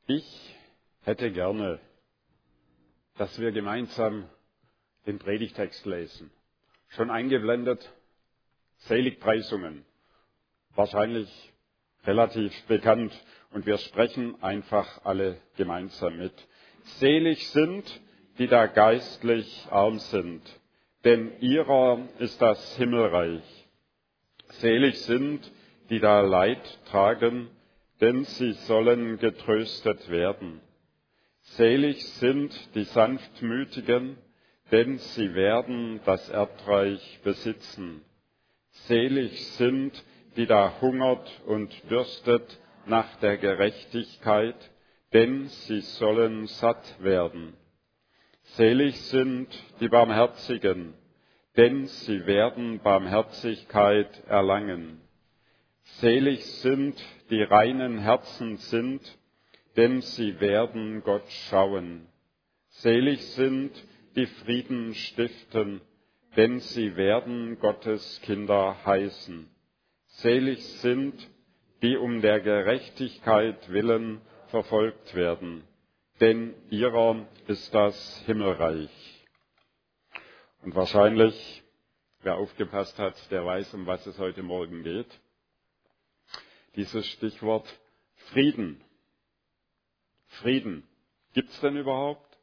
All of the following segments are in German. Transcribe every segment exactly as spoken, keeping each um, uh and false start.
Ich hätte gerne, dass wir gemeinsam den Predigtext lesen. Schon eingeblendet, Seligpreisungen, wahrscheinlich relativ bekannt, und wir sprechen einfach alle gemeinsam mit. Selig sind, die da geistlich arm sind, denn ihrer ist das Himmelreich. Selig sind, die da Leid tragen, denn sie sollen getröstet werden. Selig sind die Sanftmütigen, denn sie werden das Erdreich besitzen. Selig sind, die da hungert und dürstet nach der Gerechtigkeit, denn sie sollen satt werden. Selig sind die Barmherzigen, denn sie werden Barmherzigkeit erlangen. Selig sind, die reinen Herzen sind, denn sie werden Gott schauen. Selig sind, die Frieden stiften, denn sie werden Gottes Kinder heißen. Selig sind, die um der Gerechtigkeit willen verfolgt werden, denn ihrer ist das Himmelreich. Und wahrscheinlich, wer aufgepasst hat, der weiß, um was es heute Morgen geht. Dieses Stichwort Frieden. Frieden. Gibt es denn überhaupt?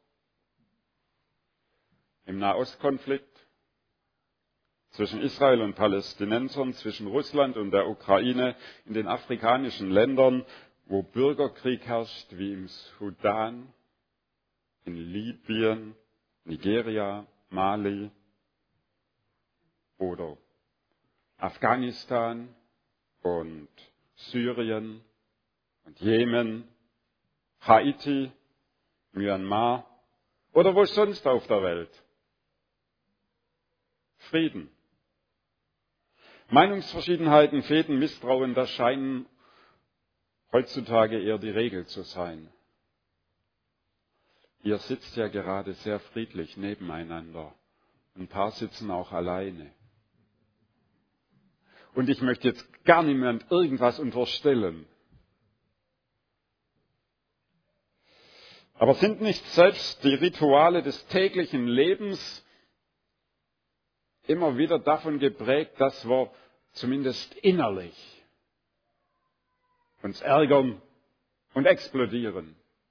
Im Nahostkonflikt? Zwischen Israel und Palästinensern, zwischen Russland und der Ukraine, in den afrikanischen Ländern, wo Bürgerkrieg herrscht, wie im Sudan, in Libyen, Nigeria, Mali oder Afghanistan und Syrien und Jemen, Haiti, Myanmar oder wo sonst auf der Welt. Frieden. Meinungsverschiedenheiten, Fehden, Misstrauen, das scheinen heutzutage eher die Regel zu sein. Ihr sitzt ja gerade sehr friedlich nebeneinander. Ein paar sitzen auch alleine. Und ich möchte jetzt gar niemand irgendwas unterstellen. Aber sind nicht selbst die Rituale des täglichen Lebens immer wieder davon geprägt, dass wir zumindest innerlich uns ärgern und explodieren?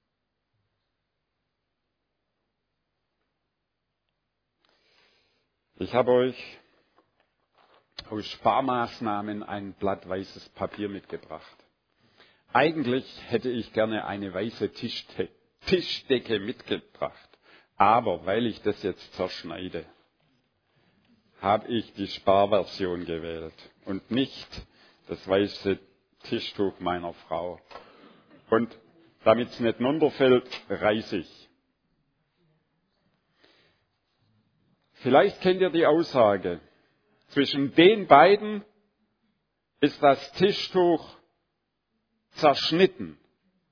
Ich habe euch aus Sparmaßnahmen ein Blatt weißes Papier mitgebracht. Eigentlich hätte ich gerne eine weiße Tischdecke, Tischdecke mitgebracht, aber weil ich das jetzt zerschneide, habe ich die Sparversion gewählt und nicht das weiße Tischtuch meiner Frau. Und damit es nicht runterfällt, reiße ich. Vielleicht kennt ihr die Aussage, zwischen den beiden ist das Tischtuch zerschnitten.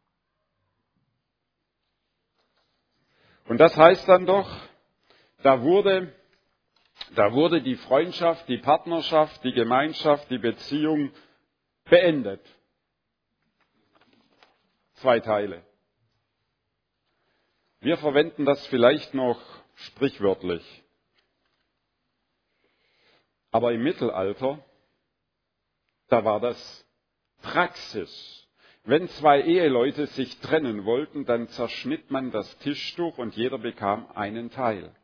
Und das heißt dann doch, da wurde, da wurde die Freundschaft, die Partnerschaft, die Gemeinschaft, die Beziehung beendet. Zwei Teile. Wir verwenden das vielleicht noch sprichwörtlich. Aber im Mittelalter, da war das Praxis. Wenn zwei Eheleute sich trennen wollten, dann zerschnitt man das Tischtuch und jeder bekam einen Teil.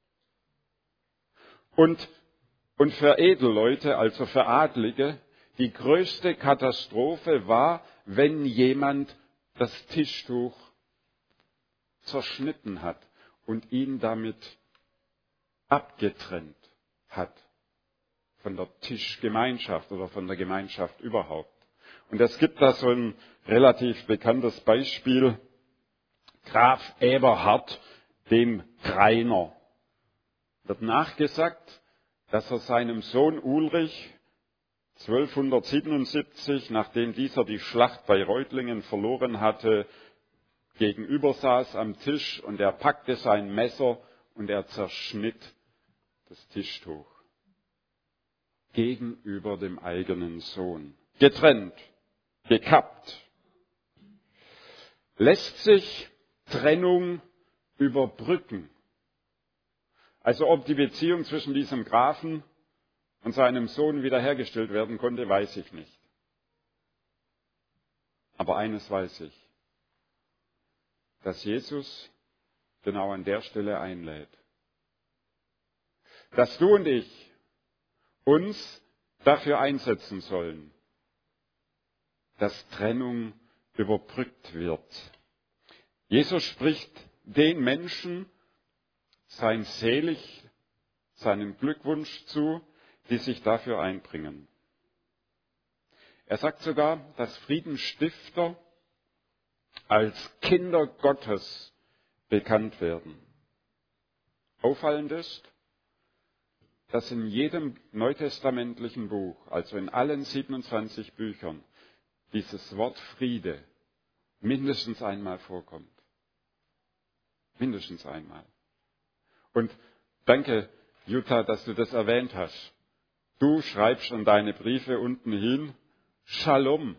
Und, und für Edelleute, also für Adlige, die größte Katastrophe war, wenn jemand das Tischtuch zerschnitten hat und ihn damit abgetrennt hat von der Tischgemeinschaft oder von der Gemeinschaft überhaupt. Und es gibt da so ein relativ bekanntes Beispiel, Graf Eberhard, dem Greiner. Wird nachgesagt, dass er seinem Sohn Ulrich zwölfhundertsiebenundsiebzig, nachdem dieser die Schlacht bei Reutlingen verloren hatte, gegenüber saß am Tisch und er packte sein Messer und er zerschnitt das Tischtuch gegenüber dem eigenen Sohn. Getrennt, gekappt. Lässt sich Trennung überbrücken? Also ob die Beziehung zwischen diesem Grafen und seinem Sohn wiederhergestellt werden konnte, weiß ich nicht. Aber eines weiß ich, dass Jesus genau an der Stelle einlädt. Dass du und ich uns dafür einsetzen sollen, dass Trennung überbrückt wird. Jesus spricht den Menschen sein Selig, seinen Glückwunsch zu, die sich dafür einbringen. Er sagt sogar, dass Friedensstifter als Kinder Gottes bekannt werden. Auffallend ist, dass in jedem neutestamentlichen Buch, also in allen siebenundzwanzig Büchern, dieses Wort Friede mindestens einmal vorkommt. Mindestens einmal. Und danke, Jutta, dass du das erwähnt hast. Du schreibst in deine Briefe unten hin, Shalom.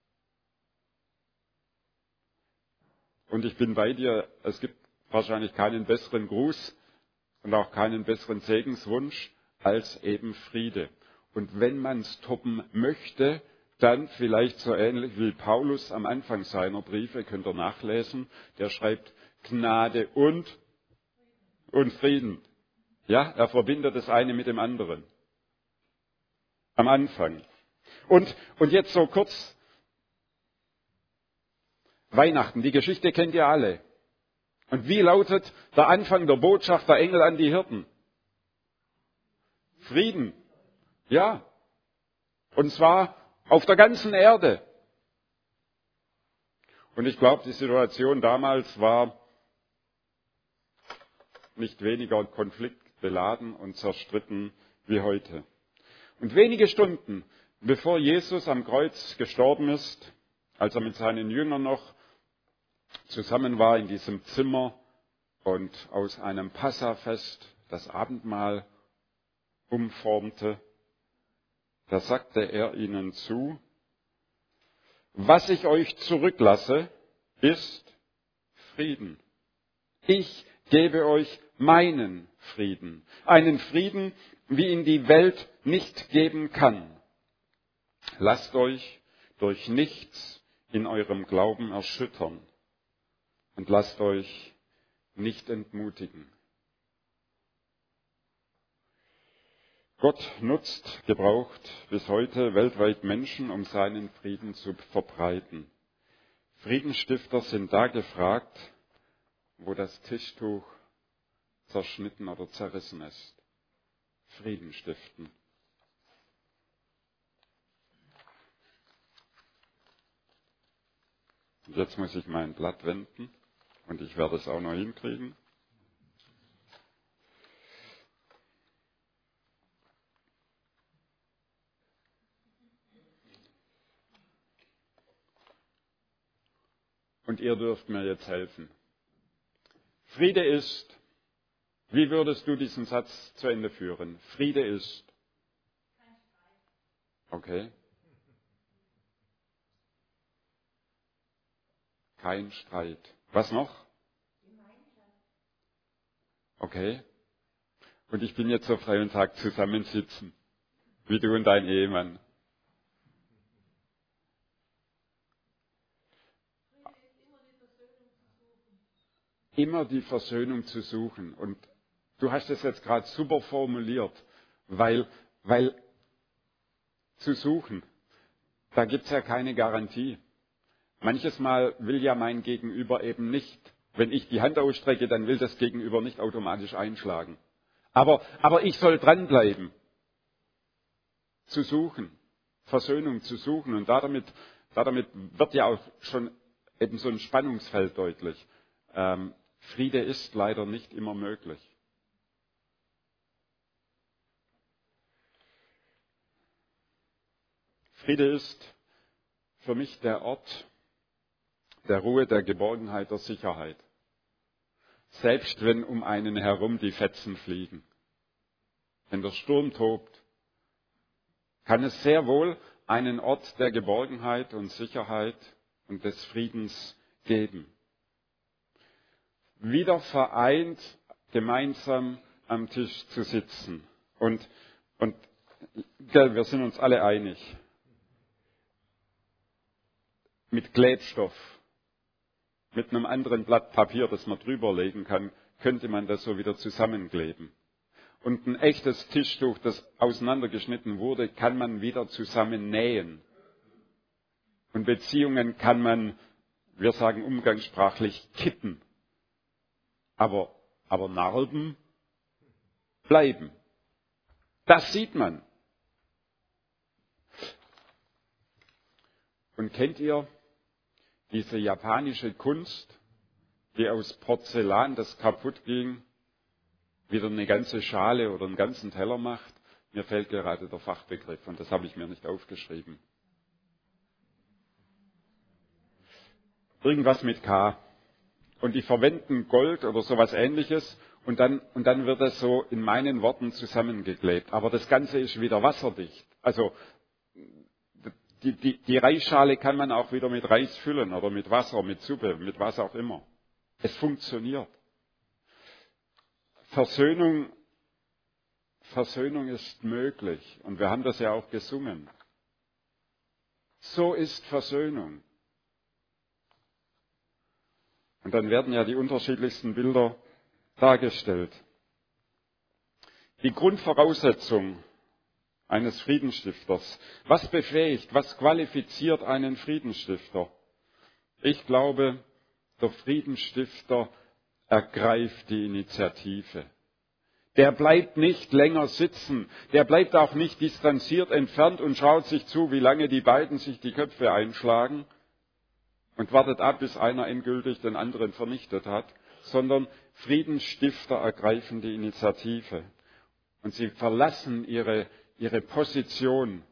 Und ich bin bei dir, es gibt wahrscheinlich keinen besseren Gruß und auch keinen besseren Segenswunsch als eben Friede. Und wenn man es toppen möchte, dann vielleicht so ähnlich wie Paulus am Anfang seiner Briefe, könnt ihr nachlesen, der schreibt Gnade und, und Frieden. Ja, er verbindet das eine mit dem anderen. Am Anfang. Und, und jetzt so kurz Weihnachten, die Geschichte kennt ihr alle. Und wie lautet der Anfang der Botschaft der Engel an die Hirten? Frieden. Ja. Und zwar auf der ganzen Erde. Und ich glaube, die Situation damals war nicht weniger konfliktbeladen und zerstritten wie heute. Und wenige Stunden, bevor Jesus am Kreuz gestorben ist, als er mit seinen Jüngern noch zusammen war in diesem Zimmer und aus einem Passafest das Abendmahl umformte, da sagte er ihnen zu, was ich euch zurücklasse, ist Frieden. Ich gebe euch meinen Frieden. Einen Frieden, wie ihn die Welt nicht geben kann. Lasst euch durch nichts in eurem Glauben erschüttern und lasst euch nicht entmutigen. Gott nutzt, gebraucht bis heute weltweit Menschen, um seinen Frieden zu verbreiten. Friedensstifter sind da gefragt, wo das Tischtuch zerschnitten oder zerrissen ist. Frieden stiften. Und jetzt muss ich mein Blatt wenden und ich werde es auch noch hinkriegen. Und ihr dürft mir jetzt helfen. Friede ist, wie würdest du diesen Satz zu Ende führen? Friede ist. Okay. Kein Streit. Was noch? Okay. Und ich bin jetzt so frei und Tag zusammensitzen, wie du und dein Ehemann. Immer die Versöhnung zu suchen. Und du hast es jetzt gerade super formuliert, weil, weil zu suchen, da gibt es ja keine Garantie. Manches Mal will ja mein Gegenüber eben nicht, wenn ich die Hand ausstrecke, dann will das Gegenüber nicht automatisch einschlagen. Aber, aber ich soll dranbleiben, zu suchen, Versöhnung zu suchen. Und damit, damit wird ja auch schon eben so ein Spannungsfeld deutlich. Ähm, Friede ist leider nicht immer möglich. Friede ist für mich der Ort der Ruhe, der Geborgenheit, der Sicherheit. Selbst wenn um einen herum die Fetzen fliegen. Wenn der Sturm tobt, kann es sehr wohl einen Ort der Geborgenheit und Sicherheit und des Friedens geben. Wieder vereint, gemeinsam am Tisch zu sitzen. Und, und gell, wir sind uns alle einig. Mit Klebstoff, mit einem anderen Blatt Papier, das man drüber legen kann, könnte man das so wieder zusammenkleben. Und ein echtes Tischtuch, das auseinandergeschnitten wurde, kann man wieder zusammennähen. Und Beziehungen kann man, wir sagen umgangssprachlich, kitten. Aber, aber Narben bleiben. Das sieht man. Und kennt ihr diese japanische Kunst, die aus Porzellan, das kaputt ging, wieder eine ganze Schale oder einen ganzen Teller macht? Mir fehlt gerade der Fachbegriff und das habe ich mir nicht aufgeschrieben. Irgendwas mit K. Und die verwenden Gold oder sowas Ähnliches und dann, und dann wird das so in meinen Worten zusammengeklebt. Aber das Ganze ist wieder wasserdicht. Also die, die, die Reisschale kann man auch wieder mit Reis füllen oder mit Wasser, mit Suppe, mit was auch immer. Es funktioniert. Versöhnung, Versöhnung ist möglich. Und wir haben das ja auch gesungen. So ist Versöhnung. Und dann werden ja die unterschiedlichsten Bilder dargestellt. Die Grundvoraussetzung eines Friedensstifters. Was befähigt, was qualifiziert einen Friedensstifter? Ich glaube, der Friedensstifter ergreift die Initiative. Der bleibt nicht länger sitzen, der bleibt auch nicht distanziert entfernt und schaut sich zu, wie lange die beiden sich die Köpfe einschlagen und wartet ab, bis einer endgültig den anderen vernichtet hat, sondern Friedensstifter ergreifen die Initiative und sie verlassen ihre, ihre Position,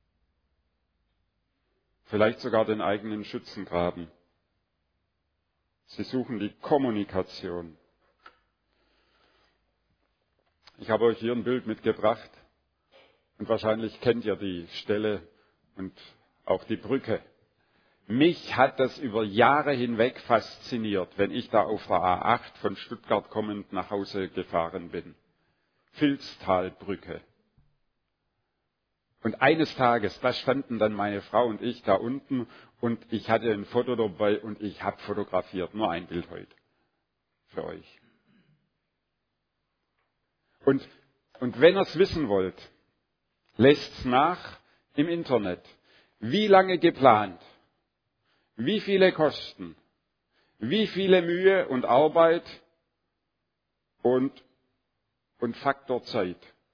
vielleicht sogar den eigenen Schützengraben. Sie suchen die Kommunikation. Ich habe euch hier ein Bild mitgebracht und wahrscheinlich kennt ihr die Stelle und auch die Brücke. Mich hat das über Jahre hinweg fasziniert, wenn ich da auf der A acht von Stuttgart kommend nach Hause gefahren bin. Vilstalbrücke. Und eines Tages, da standen dann meine Frau und ich da unten und ich hatte ein Foto dabei und ich habe fotografiert. Nur ein Bild heute für euch. Und, und wenn ihr es wissen wollt, lest's nach im Internet. Wie lange geplant? Wie viele Kosten? Wie viele Mühe und Arbeit und, und Faktor Zeit?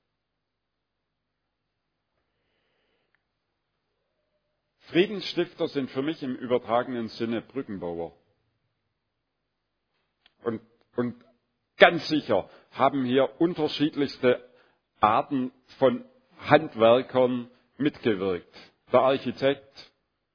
Friedensstifter sind für mich im übertragenen Sinne Brückenbauer. Und, und ganz sicher haben hier unterschiedlichste Arten von Handwerkern mitgewirkt. Der Architekt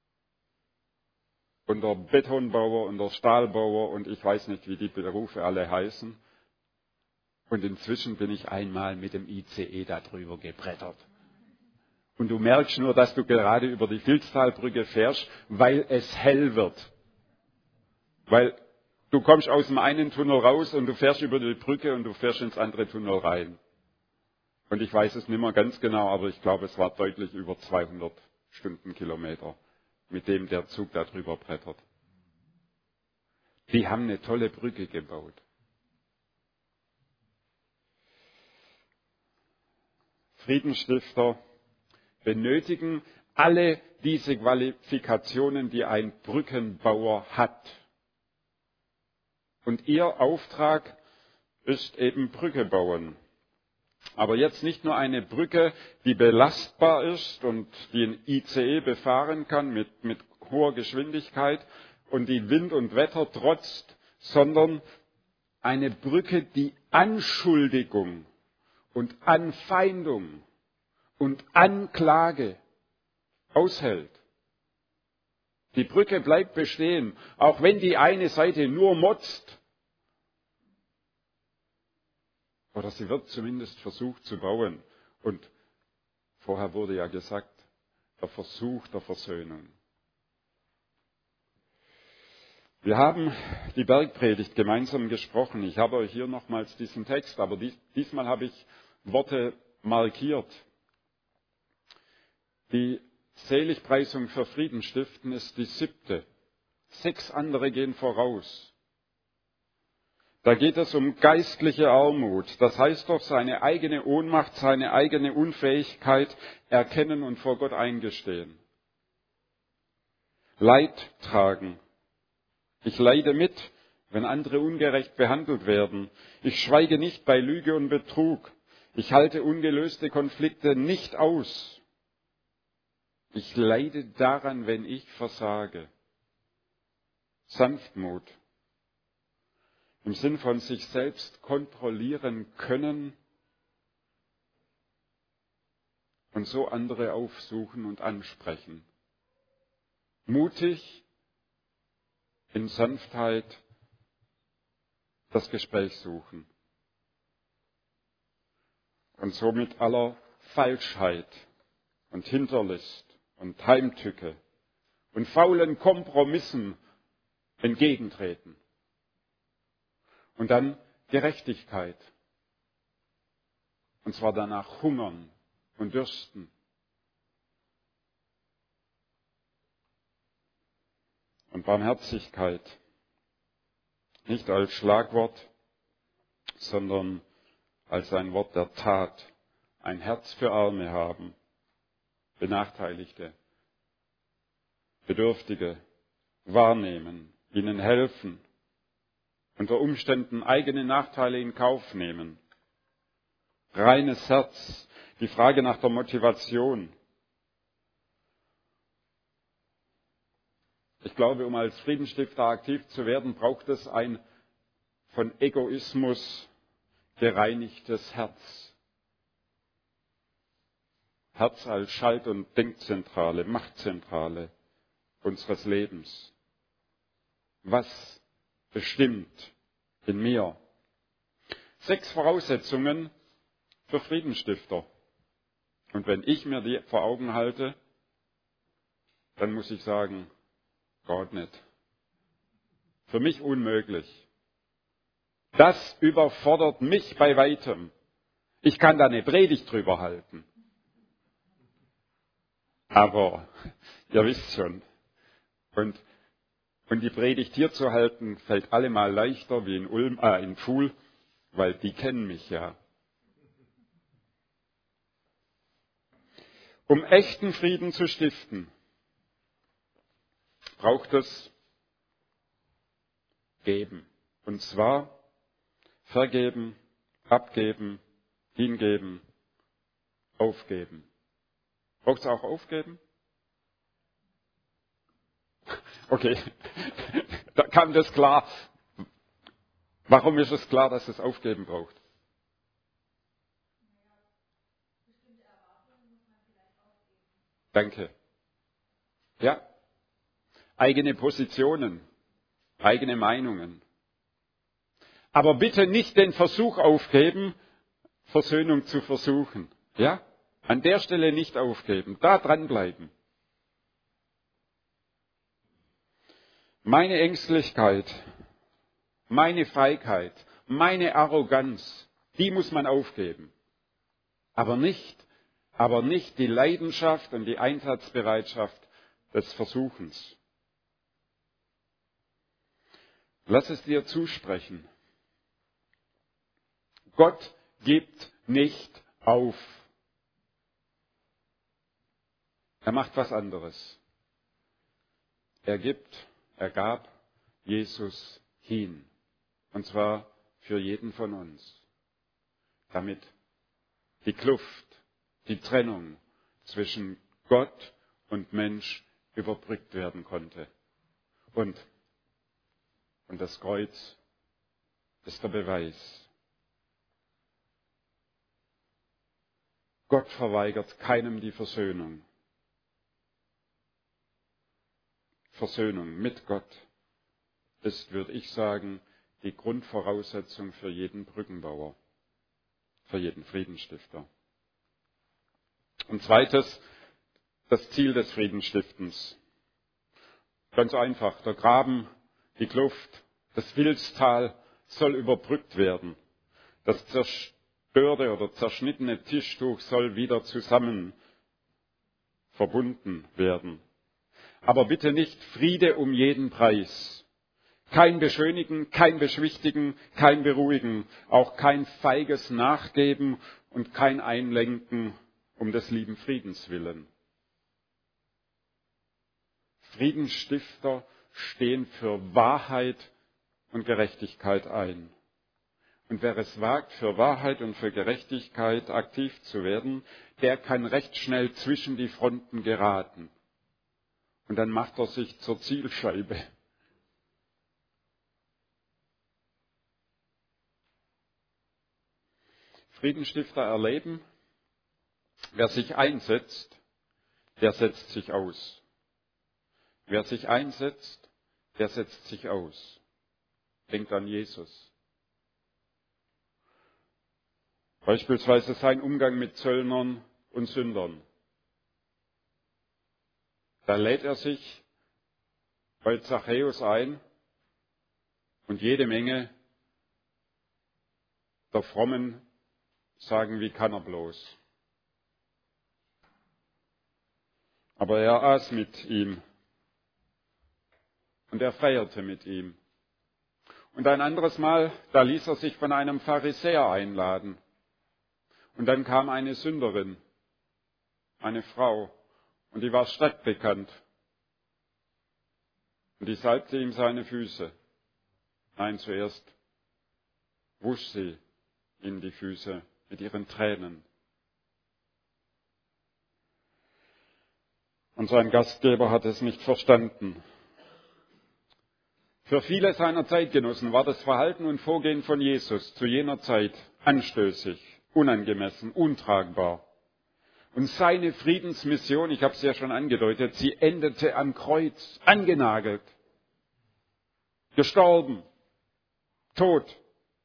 und der Betonbauer und der Stahlbauer und ich weiß nicht, wie die Berufe alle heißen. Und inzwischen bin ich einmal mit dem I C E darüber gebrettert. Und du merkst nur, dass du gerade über die Vilstalbrücke fährst, weil es hell wird. Weil du kommst aus dem einen Tunnel raus und du fährst über die Brücke und du fährst ins andere Tunnel rein. Und ich weiß es nicht mehr ganz genau, aber ich glaube, es war deutlich über zweihundert Stundenkilometer, mit dem der Zug da drüber brettert. Die haben eine tolle Brücke gebaut. Friedensstifter benötigen alle diese Qualifikationen, die ein Brückenbauer hat. Und ihr Auftrag ist eben Brücke bauen. Aber jetzt nicht nur eine Brücke, die belastbar ist und die ein I C E befahren kann mit, mit hoher Geschwindigkeit und die Wind und Wetter trotzt, sondern eine Brücke, die Anschuldigung und Anfeindung und Anklage aushält. Die Brücke bleibt bestehen, auch wenn die eine Seite nur motzt. Oder sie wird zumindest versucht zu bauen. Und vorher wurde ja gesagt, der Versuch der Versöhnung. Wir haben die Bergpredigt gemeinsam gesprochen. Ich habe euch hier nochmals diesen Text, aber dies, diesmal habe ich Worte markiert. Die Seligpreisung für Frieden stiften ist die siebte. Sechs andere gehen voraus. Da geht es um geistliche Armut. Das heißt doch, seine eigene Ohnmacht, seine eigene Unfähigkeit erkennen und vor Gott eingestehen. Leid tragen. Ich leide mit, wenn andere ungerecht behandelt werden. Ich schweige nicht bei Lüge und Betrug. Ich halte ungelöste Konflikte nicht aus. Ich leide daran, wenn ich versage. Sanftmut. Im Sinn von sich selbst kontrollieren können und so andere aufsuchen und ansprechen. Mutig in Sanftheit das Gespräch suchen. Und so mit aller Falschheit und Hinterlist und Heimtücke und faulen Kompromissen entgegentreten. Und dann Gerechtigkeit. Und zwar danach hungern und dürsten. Und Barmherzigkeit. Nicht als Schlagwort, sondern als ein Wort der Tat. Ein Herz für Arme haben, Benachteiligte, Bedürftige wahrnehmen, ihnen helfen, unter Umständen eigene Nachteile in Kauf nehmen. Reines Herz, die Frage nach der Motivation. Ich glaube, um als Friedensstifter aktiv zu werden, braucht es ein von Egoismus gereinigtes Herz. Herz als Schalt- und Denkzentrale, Machtzentrale unseres Lebens. Was bestimmt in mir? Sechs Voraussetzungen für Friedensstifter. Und wenn ich mir die vor Augen halte, dann muss ich sagen, Gott nicht. Für mich unmöglich. Das überfordert mich bei weitem. Ich kann da eine Predigt drüber halten. Aber ihr wisst schon. Und, und die Predigt hier zu halten, fällt allemal leichter wie in Ulm, äh, in Pfuhl, weil die kennen mich ja. Um echten Frieden zu stiften, braucht es Geben. Und zwar vergeben, abgeben, hingeben, aufgeben. Braucht es auch aufgeben? Okay, da kam das klar. Warum ist es klar, dass es aufgeben braucht? Danke. Ja, eigene Positionen, eigene Meinungen. Aber bitte nicht den Versuch aufgeben, Versöhnung zu versuchen. Ja? An der Stelle nicht aufgeben, da dranbleiben. Meine Ängstlichkeit, meine Feigheit, meine Arroganz, die muss man aufgeben. Aber nicht, aber nicht die Leidenschaft und die Einsatzbereitschaft des Versuchens. Lass es dir zusprechen. Gott gibt nicht auf. Er macht was anderes. Er gibt, er gab Jesus hin. Und zwar für jeden von uns. Damit die Kluft, die Trennung zwischen Gott und Mensch überbrückt werden konnte. Und, und das Kreuz ist der Beweis. Gott verweigert keinem die Versöhnung. Versöhnung mit Gott ist, würde ich sagen, die Grundvoraussetzung für jeden Brückenbauer, für jeden Friedensstifter. Und zweites, das Ziel des Friedenstiftens. Ganz einfach, der Graben Die Kluft, das Filztal soll überbrückt werden. Das zerstörte oder zerschnittene Tischtuch soll wieder zusammen verbunden werden. Aber bitte nicht Friede um jeden Preis. Kein Beschönigen, kein Beschwichtigen, kein Beruhigen, auch kein feiges Nachgeben und kein Einlenken um des lieben Friedens willen. Friedensstifter stehen für Wahrheit und Gerechtigkeit ein. Und wer es wagt, für Wahrheit und für Gerechtigkeit aktiv zu werden, der kann recht schnell zwischen die Fronten geraten. Und dann macht er sich zur Zielscheibe. Friedensstifter erleben, wer sich einsetzt, der setzt sich aus. Wer sich einsetzt, der setzt sich aus. Denkt an Jesus. Beispielsweise sein Umgang mit Zöllnern und Sündern. Da lädt er sich bei Zachäus ein und jede Menge der Frommen sagen, wie kann er bloß. Aber er aß mit ihm und er feierte mit ihm. Und ein anderes Mal, da ließ er sich von einem Pharisäer einladen. Und dann kam eine Sünderin, eine Frau, und die war stadtbekannt. Und die salbte ihm seine Füße. Nein, zuerst wusch sie ihm die Füße mit ihren Tränen. Und sein Gastgeber hat es nicht verstanden. Für viele seiner Zeitgenossen war das Verhalten und Vorgehen von Jesus zu jener Zeit anstößig, unangemessen, untragbar. Und seine Friedensmission, ich habe es ja schon angedeutet, sie endete am Kreuz, angenagelt, gestorben, tot.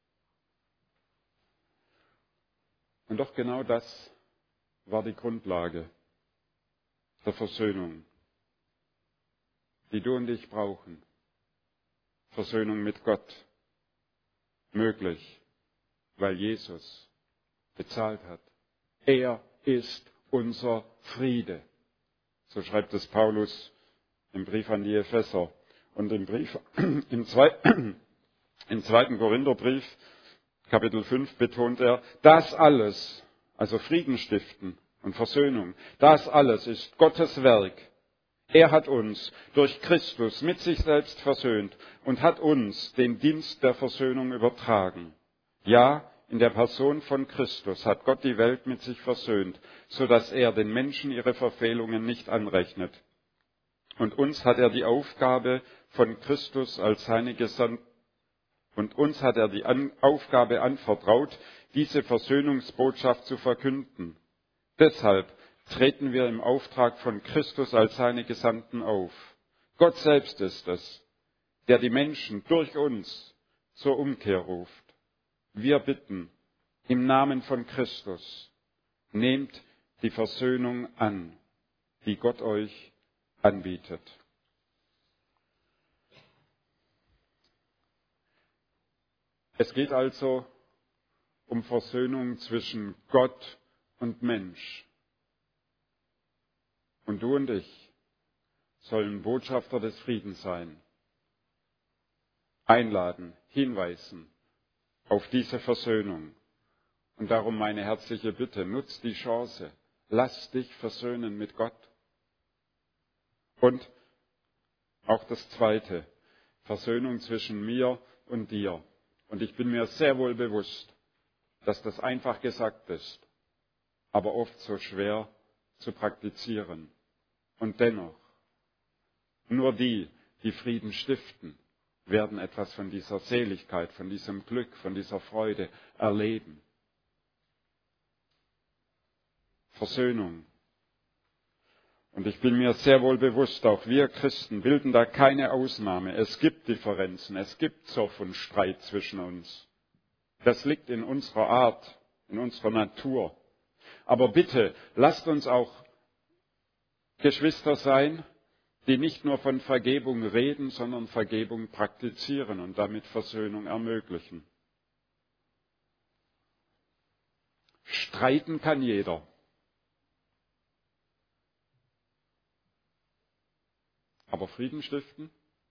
Und doch genau das war die Grundlage der Versöhnung, die du und ich brauchen. Versöhnung mit Gott, möglich, weil Jesus bezahlt hat. Er ist unser Friede. So schreibt es Paulus im Brief an die Epheser. Und im Brief, im, Zwei, im zweiten Korintherbrief, Kapitel fünf, betont er, das alles, also Frieden stiften und Versöhnung, das alles ist Gottes Werk. Er hat uns durch Christus mit sich selbst versöhnt und hat uns den Dienst der Versöhnung übertragen. Ja, in der Person von Christus hat Gott die Welt mit sich versöhnt, so dass er den Menschen ihre Verfehlungen nicht anrechnet. Und uns hat er die Aufgabe von Christus als seine Gesandten, und uns hat er die An- Aufgabe anvertraut, diese Versöhnungsbotschaft zu verkünden. Deshalb treten wir im Auftrag von Christus als seine Gesandten auf. Gott selbst ist es, der die Menschen durch uns zur Umkehr ruft. Wir bitten im Namen von Christus, nehmt die Versöhnung an, die Gott euch anbietet. Es geht also um Versöhnung zwischen Gott und Mensch. Und du und ich sollen Botschafter des Friedens sein, einladen, hinweisen auf diese Versöhnung. Und darum meine herzliche Bitte, nutz die Chance, lass dich versöhnen mit Gott. Und auch das Zweite, Versöhnung zwischen mir und dir. Und ich bin mir sehr wohl bewusst, dass das einfach gesagt ist, aber oft so schwer zu praktizieren. Und dennoch, nur die, die Frieden stiften, werden etwas von dieser Seligkeit, von diesem Glück, von dieser Freude erleben. Versöhnung. Und ich bin mir sehr wohl bewusst, auch wir Christen bilden da keine Ausnahme. Es gibt Differenzen, es gibt Zoff und Streit zwischen uns. Das liegt in unserer Art, in unserer Natur. Aber bitte, lasst uns auch Geschwister sein, die nicht nur von Vergebung reden, sondern Vergebung praktizieren und damit Versöhnung ermöglichen. Streiten kann jeder. Aber Frieden stiften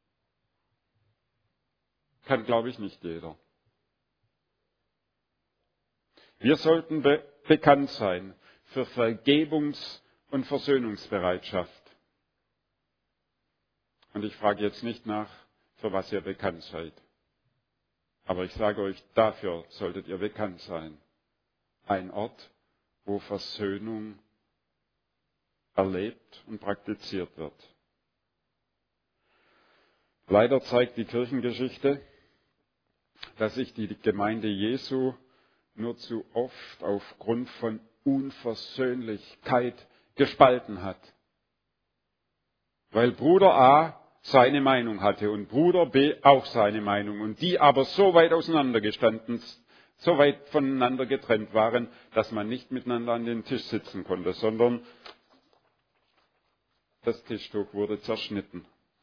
kann, glaube ich, nicht jeder. Wir sollten be- bekannt sein für Vergebungs- und Versöhnungsbereitschaft. Und ich frage jetzt nicht nach, für was ihr bekannt seid. Aber ich sage euch, dafür solltet ihr bekannt sein. Ein Ort, wo Versöhnung erlebt und praktiziert wird. Leider zeigt die Kirchengeschichte, dass sich die Gemeinde Jesu nur zu oft aufgrund von Unversöhnlichkeit gespalten hat. Weil Bruder A seine Meinung hatte und Bruder B auch seine Meinung und die aber so weit auseinandergestanden, so weit voneinander getrennt waren, dass man nicht miteinander an den Tisch sitzen konnte, sondern das Tischtuch wurde zerschnitten.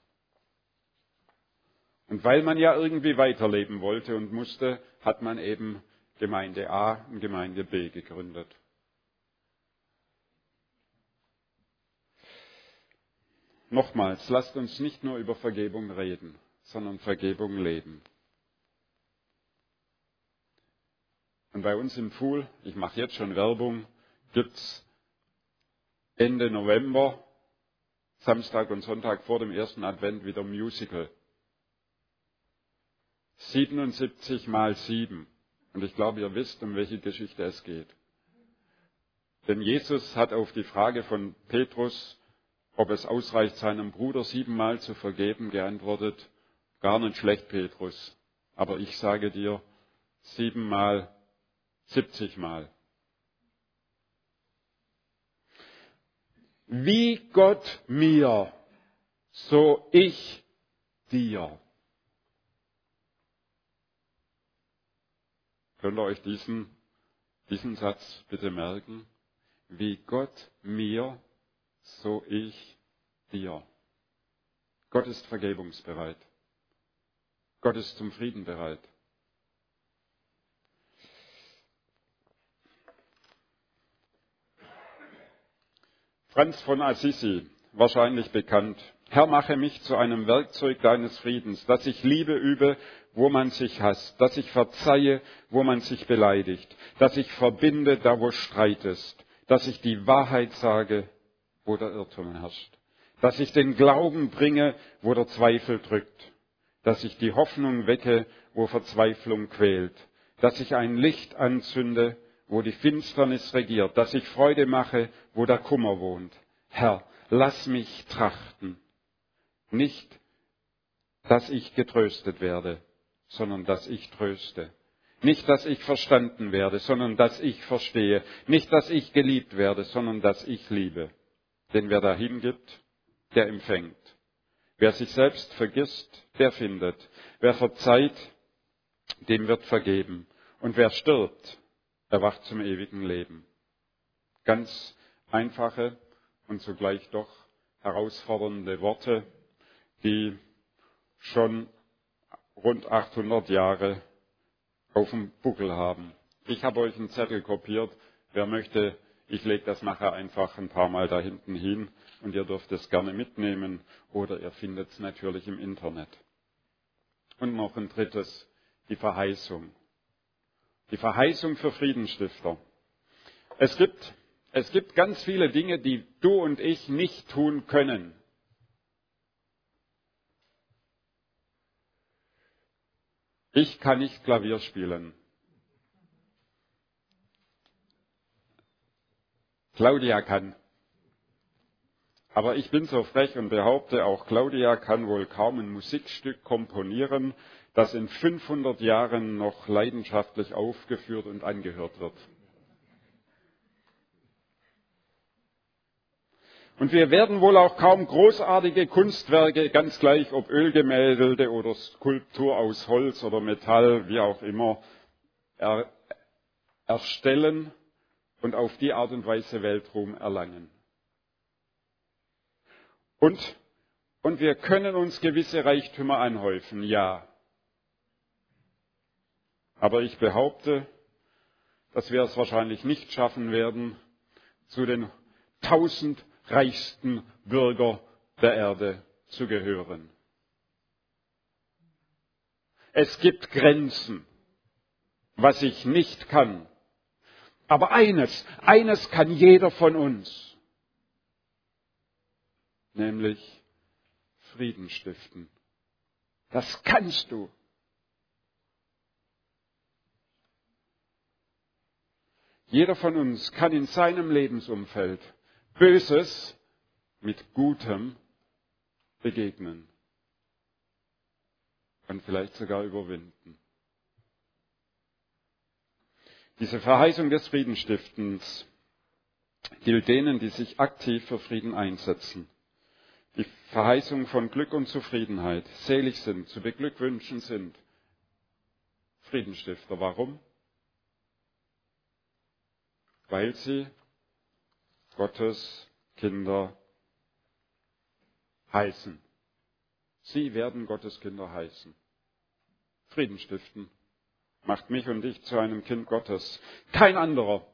Und weil man ja irgendwie weiterleben wollte und musste, hat man eben Gemeinde A und Gemeinde B gegründet. Nochmals, lasst uns nicht nur über Vergebung reden, sondern Vergebung leben. Und bei uns im Pool, ich mache jetzt schon Werbung, gibt's Ende November, Samstag und Sonntag vor dem ersten Advent wieder Musical. siebenundsiebzig mal sieben. Und ich glaube, ihr wisst, um welche Geschichte es geht. Denn Jesus hat auf die Frage von Petrus, ob es ausreicht, seinem Bruder siebenmal zu vergeben, geantwortet, gar nicht schlecht, Petrus. Aber ich sage dir, siebenmal, siebzigmal. Wie Gott mir, so ich dir. Könnt ihr euch diesen, diesen Satz bitte merken? Wie Gott mir, so ich dir. Gott ist vergebungsbereit. Gott ist zum Frieden bereit. Franz von Assisi, wahrscheinlich bekannt. Herr, mache mich zu einem Werkzeug deines Friedens, dass ich Liebe übe, wo man sich hasst, dass ich verzeihe, wo man sich beleidigt, dass ich verbinde, da wo Streit ist, dass ich die Wahrheit sage, wo der Irrtum herrscht, dass ich den Glauben bringe, wo der Zweifel drückt, dass ich die Hoffnung wecke, wo Verzweiflung quält, dass ich ein Licht anzünde, wo die Finsternis regiert, dass ich Freude mache, wo der Kummer wohnt. Herr, lass mich trachten, nicht, dass ich getröstet werde, sondern dass ich tröste. Nicht, dass ich verstanden werde, sondern dass ich verstehe. Nicht, dass ich geliebt werde, sondern dass ich liebe. Denn wer dahin gibt, der empfängt. Wer sich selbst vergisst, der findet. Wer verzeiht, dem wird vergeben. Und wer stirbt, erwacht zum ewigen Leben. Ganz einfache und zugleich doch herausfordernde Worte, die schon rund achthundert Jahre auf dem Buckel haben. Ich habe euch einen Zettel kopiert. Wer möchte, ich lege das nachher einfach ein paar Mal da hinten hin und ihr dürft es gerne mitnehmen oder ihr findet es natürlich im Internet. Und noch ein drittes, die Verheißung. Die Verheißung für Friedensstifter. Es gibt, es gibt ganz viele Dinge, die du und ich nicht tun können. Ich kann nicht Klavier spielen. Claudia kann. Aber ich bin so frech und behaupte, auch Claudia kann wohl kaum ein Musikstück komponieren, das in fünfhundert Jahren noch leidenschaftlich aufgeführt und angehört wird. Und wir werden wohl auch kaum großartige Kunstwerke, ganz gleich ob Ölgemälde oder Skulptur aus Holz oder Metall, wie auch immer, er, erstellen und auf die Art und Weise Weltruhm erlangen. Und Und wir können uns gewisse Reichtümer anhäufen, ja. Aber ich behaupte, dass wir es wahrscheinlich nicht schaffen werden, zu den tausend reichsten Bürger der Erde zu gehören. Es gibt Grenzen, was ich nicht kann. Aber eines, eines kann jeder von uns, nämlich Frieden stiften. Das kannst du. Jeder von uns kann in seinem Lebensumfeld Böses mit Gutem begegnen und vielleicht sogar überwinden. Diese Verheißung des Friedenstiftens gilt denen, die sich aktiv für Frieden einsetzen. Die Verheißung von Glück und Zufriedenheit, selig sind, zu beglückwünschen sind. Friedensstifter. Warum? Weil sie Gottes Kinder heißen. Sie werden Gottes Kinder heißen. Frieden stiften macht mich und dich zu einem Kind Gottes. Kein anderer.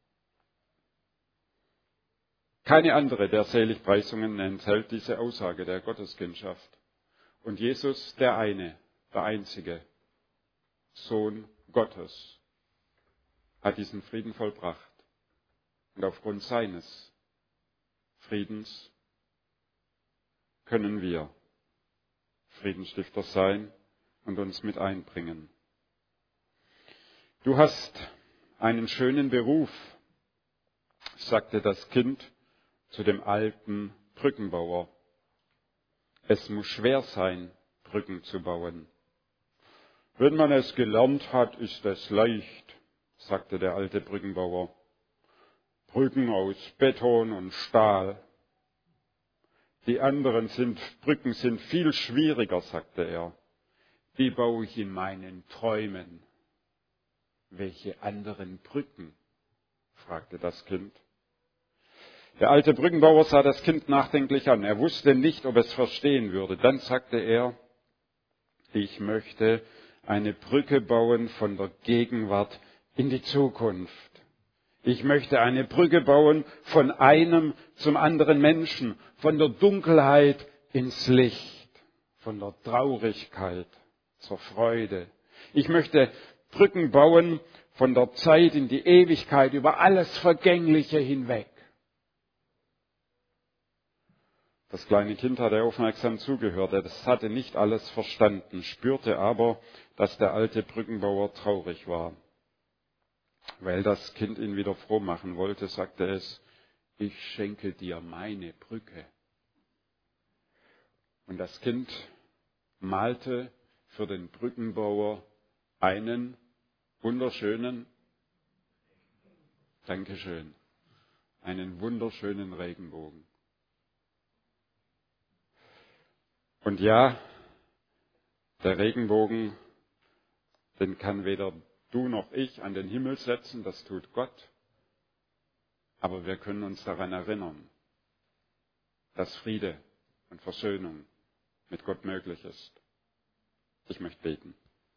Keine andere der Seligpreisungen enthält diese Aussage der Gotteskindschaft. Und Jesus, der eine, der einzige Sohn Gottes, hat diesen Frieden vollbracht. Und aufgrund seines Friedens können wir Friedensstifter sein und uns mit einbringen. Du hast einen schönen Beruf, sagte das Kind zu dem alten Brückenbauer. Es muss schwer sein, Brücken zu bauen. Wenn man es gelernt hat, ist es leicht, sagte der alte Brückenbauer. Brücken aus Beton und Stahl. Die anderen sind, Brücken sind viel schwieriger, sagte er. Die baue ich in meinen Träumen. Welche anderen Brücken? Fragte das Kind. Der alte Brückenbauer sah das Kind nachdenklich an. Er wusste nicht, ob es verstehen würde. Dann sagte er, ich möchte eine Brücke bauen von der Gegenwart in die Zukunft. Ich möchte eine Brücke bauen von einem zum anderen Menschen, von der Dunkelheit ins Licht, von der Traurigkeit zur Freude. Ich möchte Brücken bauen von der Zeit in die Ewigkeit, über alles Vergängliche hinweg. Das kleine Kind hatte aufmerksam zugehört. Es hatte nicht alles verstanden, spürte aber, dass der alte Brückenbauer traurig war. Weil das Kind ihn wieder froh machen wollte, sagte es, ich schenke dir meine Brücke. Und das Kind malte für den Brückenbauer einen wunderschönen, Dankeschön, einen wunderschönen Regenbogen. Und ja, der Regenbogen, den kann weder du noch ich an den Himmel setzen, das tut Gott. Aber wir können uns daran erinnern, dass Friede und Versöhnung mit Gott möglich ist. Ich möchte beten.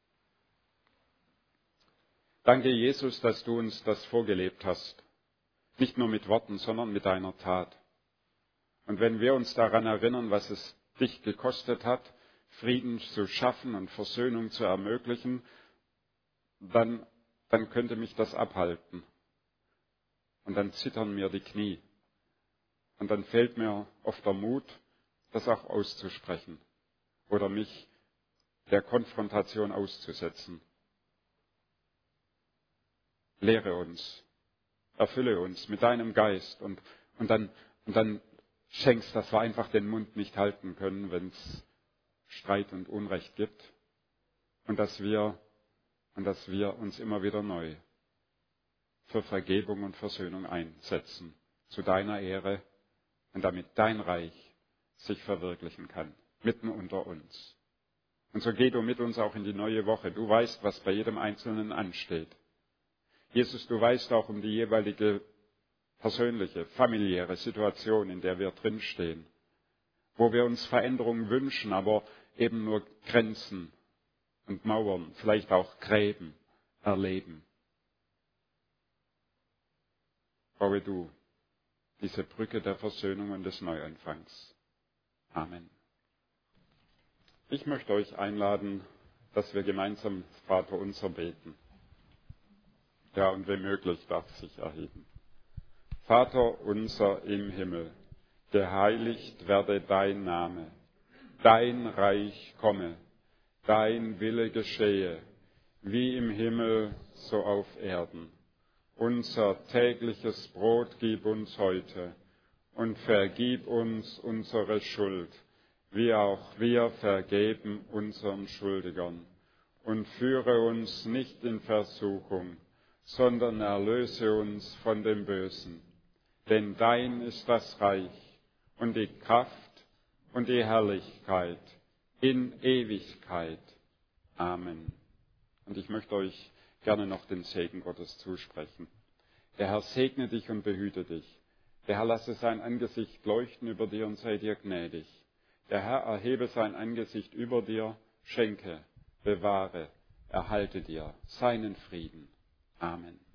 Danke, Jesus, dass du uns das vorgelebt hast. Nicht nur mit Worten, sondern mit deiner Tat. Und wenn wir uns daran erinnern, was es dich gekostet hat, Frieden zu schaffen und Versöhnung zu ermöglichen, dann, dann könnte mich das abhalten. Und dann zittern mir die Knie. Und dann fehlt mir oft der Mut, das auch auszusprechen oder mich der Konfrontation auszusetzen. Lehre uns, erfülle uns mit deinem Geist und, und, dann, und dann schenkst, dass wir einfach den Mund nicht halten können, wenn es Streit und Unrecht gibt und dass wir, und dass wir uns immer wieder neu für Vergebung und Versöhnung einsetzen, zu deiner Ehre und damit dein Reich sich verwirklichen kann, mitten unter uns. Und so geh du mit uns auch in die neue Woche. Du weißt, was bei jedem Einzelnen ansteht. Jesus, du weißt auch um die jeweilige persönliche, familiäre Situation, in der wir drinstehen. wo wir uns Veränderungen wünschen, aber eben nur Grenzen und Mauern, vielleicht auch Gräben erleben. Baue du diese Brücke der Versöhnung und des Neuanfangs. Amen. Ich möchte euch einladen, dass wir gemeinsam Vater unser beten. Ja, und wenn möglich, darf sich erheben. Vater unser im Himmel, geheiligt werde dein Name, dein Reich komme, dein Wille geschehe, wie im Himmel, so auf Erden. Unser tägliches Brot gib uns heute und vergib uns unsere Schuld, wie auch wir vergeben unseren Schuldigern. Und führe uns nicht in Versuchung, sondern erlöse uns von dem Bösen. Denn dein ist das Reich und die Kraft und die Herrlichkeit in Ewigkeit. Amen. Und ich möchte euch gerne noch den Segen Gottes zusprechen. Der Herr segne dich und behüte dich. Der Herr lasse sein Angesicht leuchten über dir und sei dir gnädig. Der Herr erhebe sein Angesicht über dir, schenke, bewahre, erhalte dir seinen Frieden. Amen.